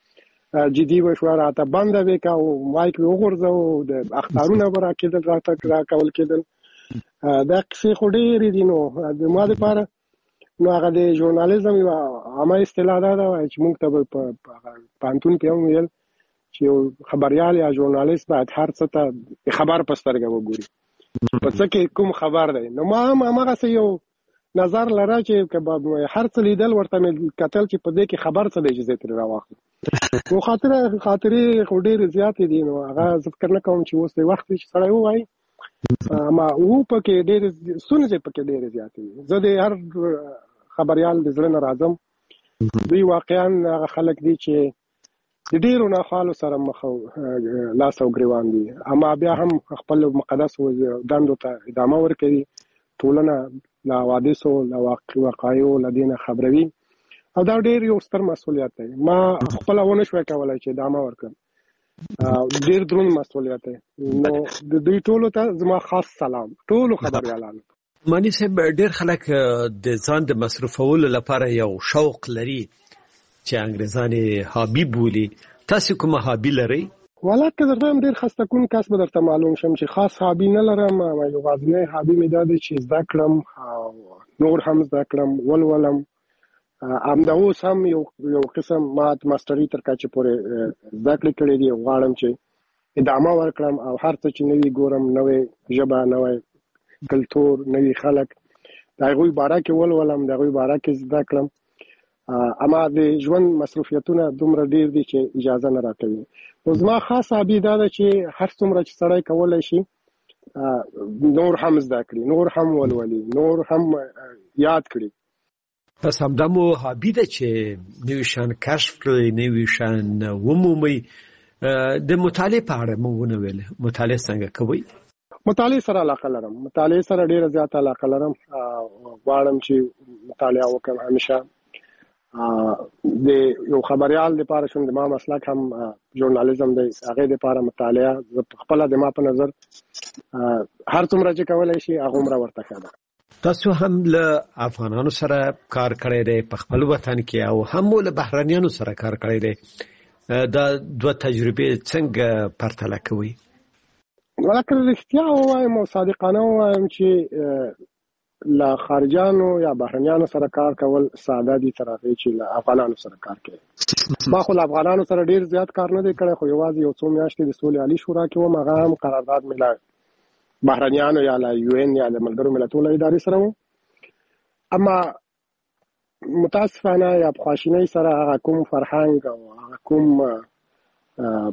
جدي وشو راته بنده وکا او مایک وګورځو د اختارونه برا کېدل راته را کول کېدل دا څه خو ډېر دي نو د ما لپاره نو هغه د ژورنالیزم یو عامه اصطلاح ده چې موږ ته په پانتون کې هم ویل چې خبريال یا ژورنالیست باید هر څه ته خبر پسترګه وګوري په څه کې کوم خبر دی نو ما هم هغه یو نظر لره چې هر څه لیدل ورته کتل چې په دې کې خبر څه دی چې زه تر راوخلم نو خاطر خاطرې خو ډېرې زیاتې دي نو هغه زه فکر نه کوم چې اوس د وخت چې سړی ووایي اما او پکې ډېر ستونزې پکې ډېرې زیاتې دي زه د هر خبريال د زړه نه راځم دوی واقعا هغه خلک دي چې د ډېرو ناخوالو سره مخ لاس او ګریوان دي اما بیا هم خپل مقدس دندو ته ادامه ورکوي ټولنه له حوادثو له وقایعو له دې نه خبروي او دا ډېر یو ستر مسؤلیت دی ما خپله ونه شوی کولی چې ادامه ورکړم ډېر دروند مسؤلیت دی نو د دوی ټولو ته زما خاص سلام ټولو خبریالانو مانی صاحب ډېر خلک د ځان د مصرفولو لپاره یو شوق لري چې انګریزان هابي بولي تاسو کومه هابي لرئ ولا که درته ډېر خسته کوم کس به درته معلوم شم چې خاص هابي نه لرم یوازینی هابي مې دا دی چې زده کړم نور هم زده کړم ولولم همدا اوس هم یو یو قسم ما ماستري تر کچې پورې زده کړې کړې دي غواړم چې ادامه ورکړم او هر څه چې نوي ګورم نوې ژبه نوې کلتور نوی خلک د هغوی باره کې ولولم د هغوی باره کې زده کړم اما د ژوند مصروفیتونه دومره ډېر دي چې اجازه نه راکوي نو زما خاص هابي دا ده چې هر څومره چې سړی کولی شي نور هم زده کړي نور هم ولولي نور هم یاد کړي پس همدا مو هابي ده چې نوي شیان کشف کړئ نوي شیان ومومئ د مطالعې په اړه مو ونه ویل مطالعه څنګه کوئ مطالعه سره علاقه لرم مطالعه سره ډیره زیاته علاقه لرم غواړم چې مطالعه وکړم همیشه د یو خبريال لپاره شوم د ما مسلک هم ژورنالیزم دی هغه لپاره مطالعه خپل د ما په نظر هر څومره چې کولای شي هغه عمره ورته کړه تاسو هم له افغانانو سره کار کړی دی په خپل وطن کې او هم له بهرانيانو سره کار کړی دی دا دوه تجربې څنګه پرتله کوي ولکه رښتیا ووایم او صادقانه ووایم چې له خارجانو یا بهرنیانو سره کار کول ساده دي تر هغې چې له افغانانو سره کار کوي ما خو له افغانانو سره ډېر زیات کار نه دی کړی خو یوازې یو څو میاشتې د سولې عالي شورا کې وم هغه هم قرارداد مې له بهرنیانو یا له یو ان یا د ملګرو ملتونو ادارې سره و اما متاسفانه یا پخواشینۍ سره هغه کوم فرهنګ او هغه کوم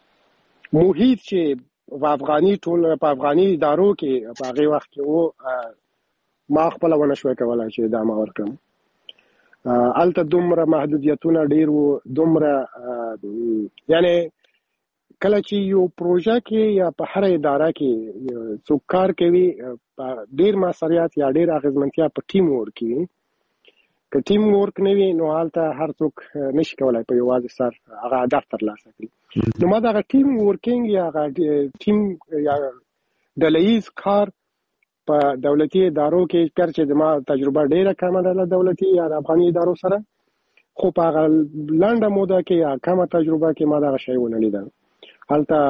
محیط چې په افغاني ټول په افغاني ادارو کې په هغه وخت کې وو ما خپل ونه شوی کولای چې ادامه ورکړم الته دومره محدودیتونه ډیر وو دومره یعنی کله چې یو پروژه کې یا په هر اداره کې څوک کار کوي ډیر مسؤلیت یا ډیر اغیزمنتیا په ټیم ورک وي که ټیم ورک نه وي نو هلته هر څوک نشي کولای په یوازې سر هغه هدف ترلاسه کړي نو ما دغه ټیم ورکینګ یا هغه ټیم یا ډلهییز کار په دولتي ادارو کې کار چې زما تجربه ډیره کمه ده له دولتي یا افغاني ادارو سره خو په هغه لنډه موده کې یا کمه تجربه کې ما دغه شی ونه لیدل هلته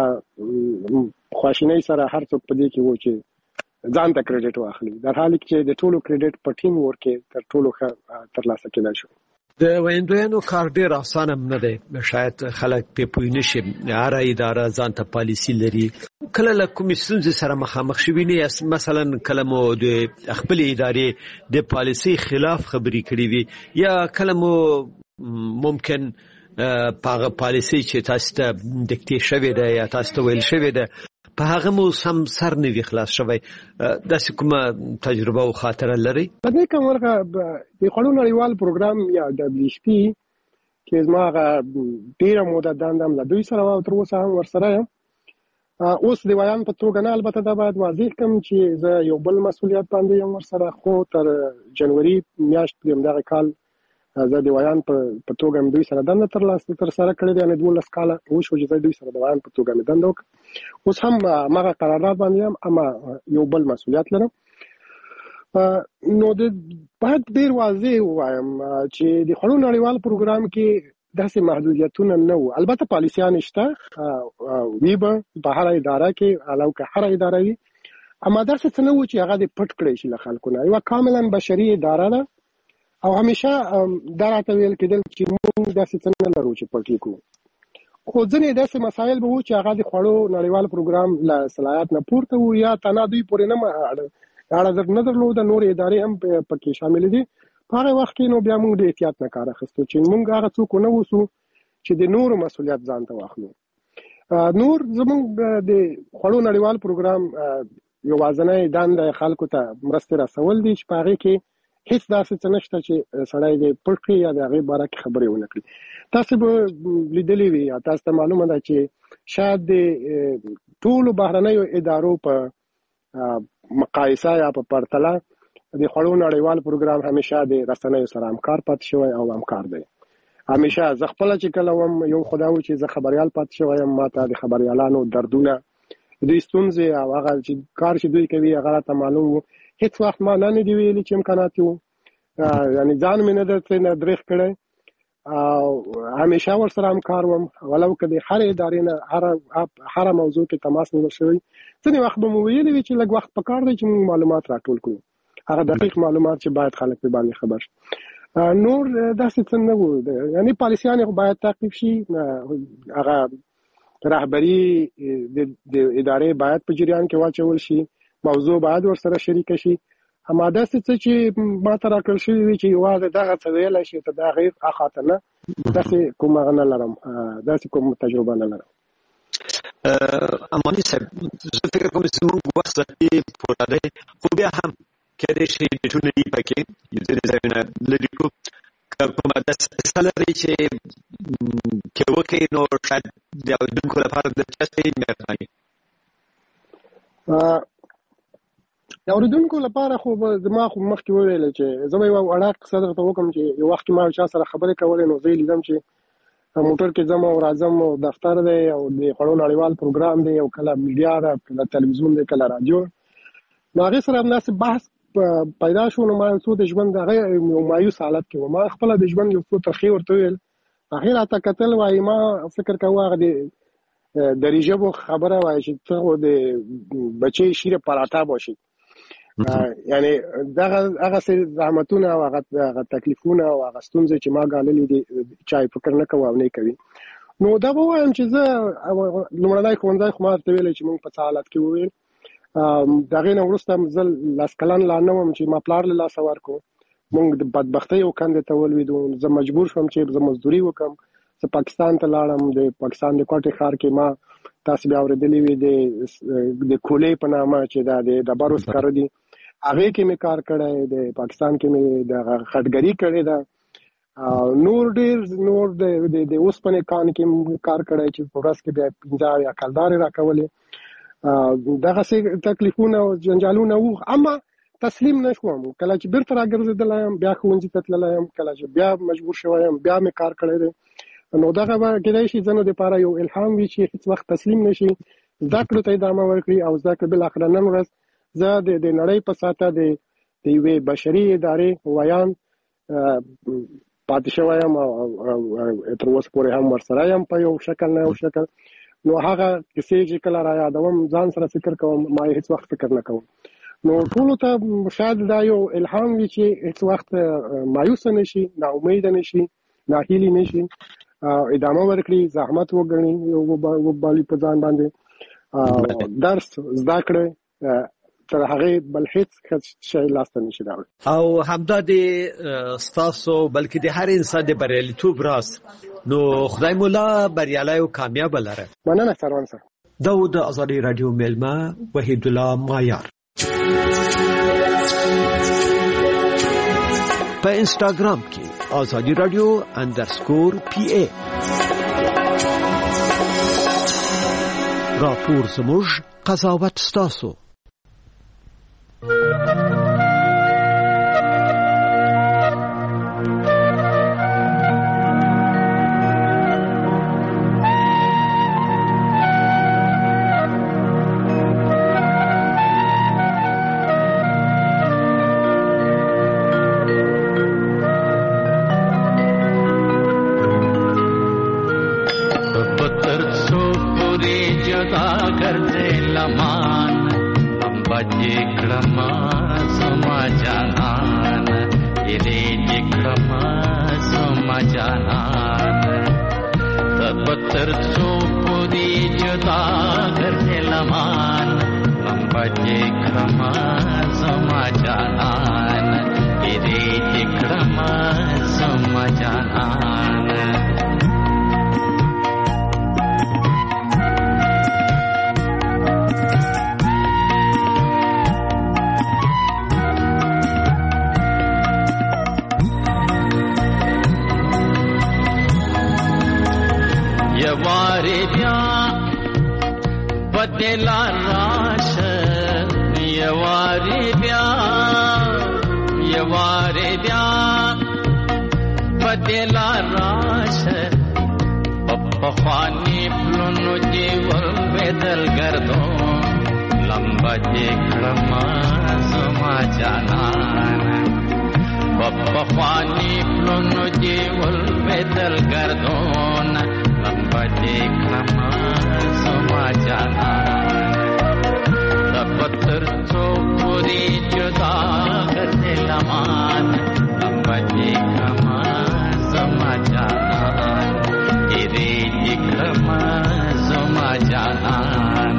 خواشینۍ سره هر څوک په دې کې و چې ځان ته کریډټ واخلي در حال کې د ټولو کریډټ په ټیم ورک تر ټولو ښه ترلاسه کېدای شو د ویندویانو کار ډیر اسانه نه دی شاید خلک په پوی نشي هر اداره ځان ته پالیسی لري کله له کومې ستونزې سره مخامخ شوي نه مثلا کله مو د خپل ادارې د پالیسی خلاف خبرې کړې وي یا کله مو ممکن پاغه پالیسی چې تاسو ته دکتې شوی ده یا تاسو ته ویل شوی ده په هغه مو سم سر نه وی خلاص شوی داسې کومه تجربه او خاطره لري په دې کوم ورغه د خلونو نړیوال پروګرام یا دبليو ایچ پی چې زما ډیره موده دندم له دوی سره او تر اوسه هم ورسره یم اوس د ویان په توګه نه البته دا باید واضح کوم چې زه یو بل مسؤلیت باندې یم ورسره خو تر جنوري میاشت د دغه کال زه د ویان په توګه دوی سره دنده ترلاسه تر سره کړې ده یعنې دولس کاله وشو چې زه دوی سره د ویان په توګه مې دنده وکړه اوس هم هماغه قرارداد باندې یم اما یو بل مسؤلیت لرم نو د باید ډېر واضح ووایم چې د خوړو نړیوال پروګرام کې داسې محدودیتونه نه وو. البته پالیسیان شته وی به په هر اداره کې علاوه که هر اداره وي، اما داسې څه نه وو چې هغه دې پټ کړی شي له خلکو نه. یوه کاملا بشري اداره ده او همیشه دا راته ویل کېدل چې موږ داسې څه نه لرو چې پټ کړو. خو ځینې داسې مسایل به وو چې هغه د خوړو نړیوال پروګرام له صلاحیت نه پورته وو یا تنها دوی پورې نه اړه نه درلوده، نورې ادارې هم پکې شاملې دي. په هغه وخت کې نو بیا موږ د احتیاط نه کار اخیستو چې موږ هغه څوک ونه اوسو چې د نورو مسؤلیت ځان ته واخلو. نور زموږ د خوړو نړیوال پروګرام یوازینۍ دنده خلکو ته مرستې رسول دي چې په هغې کې هیڅ داسې څه نشته چې سړی دې پټ کړي یا د هغې باره کې خبرې ونه کړي. تاسو به لیدلې وي یا تاسو ته معلومه ده چې شاید د ټولو بهرنیو ادارو په مقایسه یا په پرتله د خوړو نړیوال پروګرام همیشه د رسنیو سره همکار پاتې شوی او همکار دی. همیشه زه خپله چې کله وم یو خدا و چې زه خبریال پاتې شوی یم، ما ته د خبریالانو دردونه، دوی ستونزې او هغه چې کار چې دوی کوي هغه راته معلوم و. هیڅ وخت ما نه نه دي ویلي چې امکانات وو، یعنې ځان مې نه ده ترېنه درېغ کړی او همیشه ورسره همکار وم. ولو که د هرې ادارې نه هره موضوع کې تماس نیول شوی. ځینې وخت به مو ویلي وي چې لږ وخت پکار دی چې موږ معلومات راټول کړو، هغه دقیق معلومات چې باید خلک په باندې خبر شي. نور داسې څه نه وو، یعنې پالیسیان خو باید تعقیب شي، هغه رهبري د ادارې باید په جریان کې واچول شي، موضوع باید ورسره شریکه شي. اما داسې څه چې ما ته راکړل شوي وي چې یوازې دغه څه ویلی شي ته دا غیر اخاطه نه، داسې کوم هغه نه لرم، داسې کوم تجربه نه لرم. اماني صاحب، زه فکر کوم چې موږ وخت ځکې پوره دی، خو بیا هم کېدای شي ډیټونه دي پکې ځینې ځایونه لرې کړو. که کومه داسې څه لرئ چې که وکړئ نو شاید د اورېدونکو لپاره دلچسپه وي، مهرباني. د اورېدونکو لپاره خو زما خو مخکې وویل چې زه به یوه وړه کیسه درته وکړم چې یو وخت کې ما یو چا سره خبرې کولې، نو زه یې لیدم چې موټر کې ځم او راځم او دفتر دی او د خوړو نړیوال پروګرام دی او کله میډیا ده، کله تلویزیون دی، کله راډیو. نو هغې سره همداسې بحث پیدا شو. نو ما یو څو د ژوند هغه یو مایوس حالت کې وم، ما خپله د ژوند یو څو ترخې ورته وویل. هغې راته کتل، وایي ما فکر کوه هغه د دری ژبو خبره وایي چې ته خو د بچې شیر پراټا باشي، یعنی دغه هغسې زحمتونه او هغه تکلیفونه او هغه ستونزې چې ما ګاللې دي چا یې فکر نه کوي او نه کوي. نو دا به ووایم چې زه لومړنی ښوونځی خو ما ورته ویلی چې موږ په څه حالت کې وویل. د هغې نه وروسته زه لس کلن لا نه وم چې ما پلار له لاسه ورکړو. موږ د بدبختۍ او کندې ته ولوېدو. زه مجبور شوم چې زه مزدوري وکړم. زه پاکستان ته لاړم. د پاکستان د کوټې ښار کې ما تاسو بیا اورېدلي وي د کولې په نامه چې دا د ډبرو سکاره دي، هغې کې مې کار کړی، د پاکستان کې مې د خټګري کړې ده، نور ډېر نور د اوسپنې کان کې کار کړی چې په ورځ کې بیا پنځه اویا کلدارې راکولې. دغسې تکلیفونه او جنجالونه وو، اما تسلیم نه شوم. کله چې بیرته راګرځېدلی یم بیا ښوونځي ته تللی یم، کله چې بیا مجبور شوی یم بیا مې کار کړی دی. نو دغه به کېدای شي ځینو دپاره یو الهام وي چې هېڅ وخت تسلیم نه شي، زده کړو ته ادامه ورکړي او زده کړه بالاخره نن ورځ زه د نړۍ په ساته د یوې بشري ادارې ویان پاتې شوی یم او تر اوسه پورې هم ورسره یم په یو شکل نه یو شکل. نو هغه کیسې چې کله را یادوم ځان سره فکر کوم، ما هیڅ وخت فکر نه کوم. نو ټولو ته شاید دا یو الهام وي چې هیڅ وخت مایوسه نه شي، ناامیده نه شي، ناهیلي نه شي، ادامه ورکړي، زحمت وګڼي، وبالي په ځان باندې درس زده کړي، تر هغې بل هیڅ شی لاسته نشي راوړی. او همدا د ستاسو بلکې د هر انسان د بریالیتوب راز. نو خدای مولا بریالی او کامیاب لره. مننه سروان صاحب. دا و د ازادي رادیو میلمه وحید الله مایار. په انستګرام کې ازادي رادیو اندرسکور پی ای. راپور زموږ، قضاوت ستاسو. krama suma janan tabbatar so puri juda karne laman lambaje krama suma janan ire krama suma janan yaware bya badela rash yaware bya yaware bya badela rash pakhani plunu jeeval bedal gardo lamba je krama suma janan pakhani plunu jeeval bedal gardo lambaje krama suma janan tabbatar so puri juda karne laman lambaje krama suma janan ire krama suma janan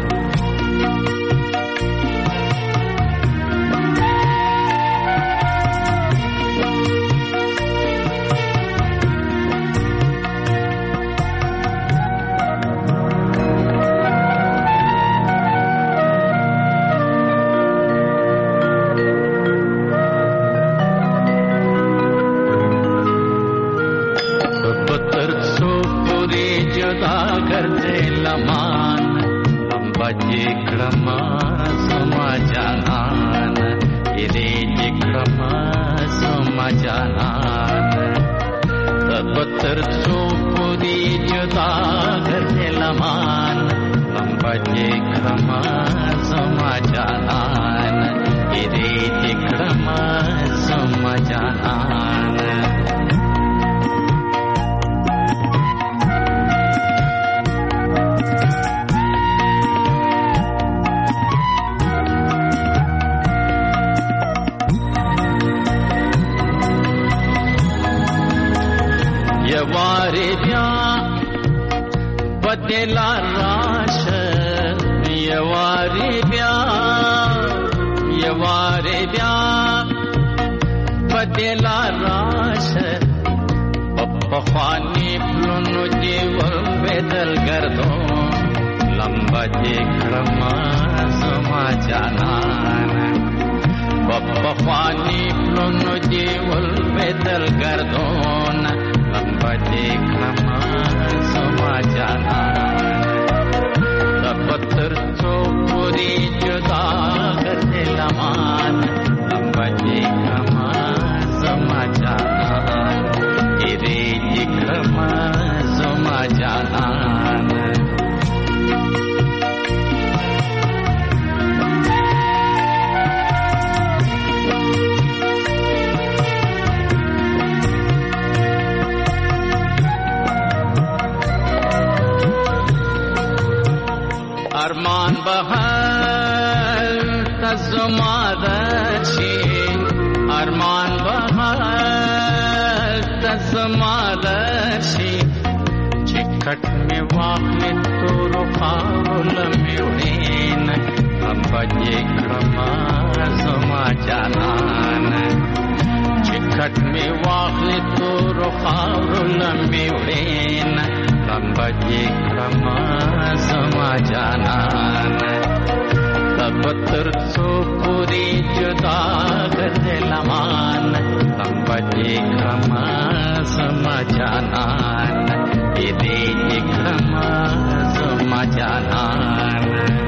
karne laman lambaje krama suma janan ire krama suma janan tabbatar so puri juda karne laman lambaje krama suma janan ire krama suma janan yaware bya badela rash yaware bya yaware bya badela rash pakhani plunu jeeval bedal gardo lamba je krama suma janan pakhani plunu jeeval bedal gardo lambaje krama suma janan tabbatar so puri juda karne laman lambaje krama suma janan ire krama suma janan arman bahar tazmadachi arman bahar tazmadachi chikhat me waqle to ruqaul miurin lambaje krama suma janan chikhat me waqle to ruqaul miurin lambaje krama suma janan tabbatar so puri juda karne laman lambaje krama suma janan ire krama suma janan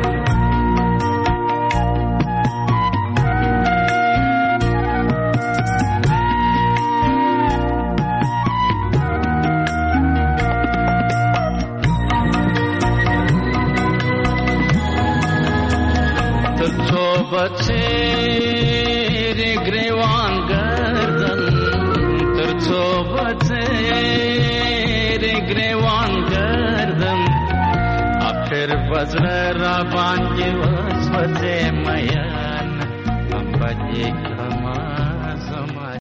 Tersobat grevan gardan, tersobat grevan gardan, akhir vazra raban je vasvate mayan, ambaje